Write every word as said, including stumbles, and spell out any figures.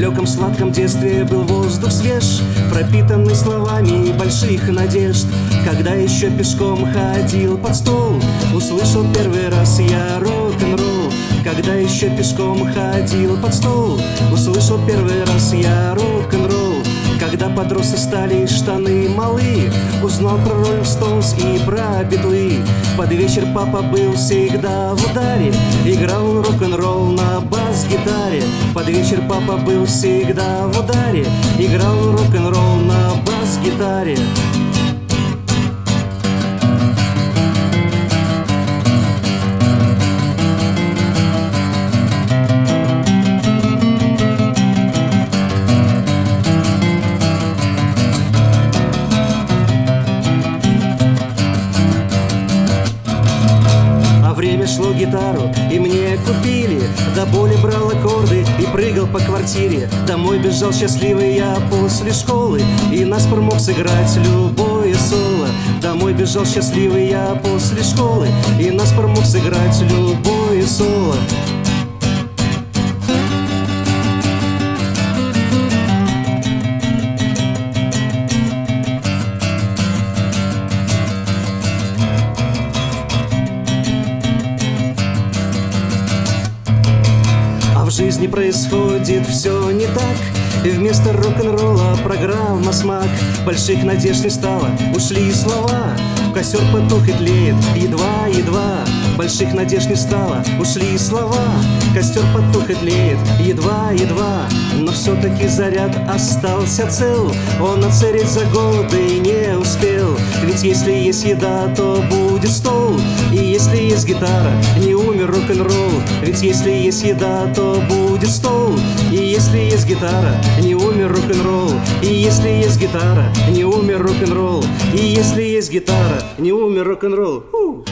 далеком сладком детстве был воздух свеж, пропитанный словами больших надежд. Когда еще пешком ходил под стол, услышал первый раз я рок-н-ролл. Когда еще пешком ходил под стол, услышал первый раз я рок-н-ролл. Когда подрос и стали штаны малы, узнал про Роллинг Стоунс и про Битлы. Под вечер папа был всегда в ударе, играл он рок-н-ролл на бас-гитаре. Под вечер папа был всегда в ударе, играл он рок-н-ролл на бас-гитаре. Время шло гитару, и мне купили. До боли брал аккорды и прыгал по квартире. Домой бежал счастливый я после школы, и наспор мог сыграть любое соло. Домой бежал счастливый я после школы, и наспор мог сыграть любое соло. В жизни происходит все не так, и вместо рок-н-ролла программа «Смак». Больших надежд не стало, ушли слова, костер потух и тлеет едва-едва. Больших надежд не стало, ушли слова, костер потух и тлеет едва-едва. Но все-таки заряд остался цел, он отсырить за годы не успел. Ведь если есть еда, то будет стол, и если есть гитара, не умер рок-н-ролл. Ведь если есть еда, то будет стол, и если есть гитара, не умер рок-н-ролл. И если есть гитара, не умер рок-н-ролл. И если есть гитара, не умер рок-н-ролл.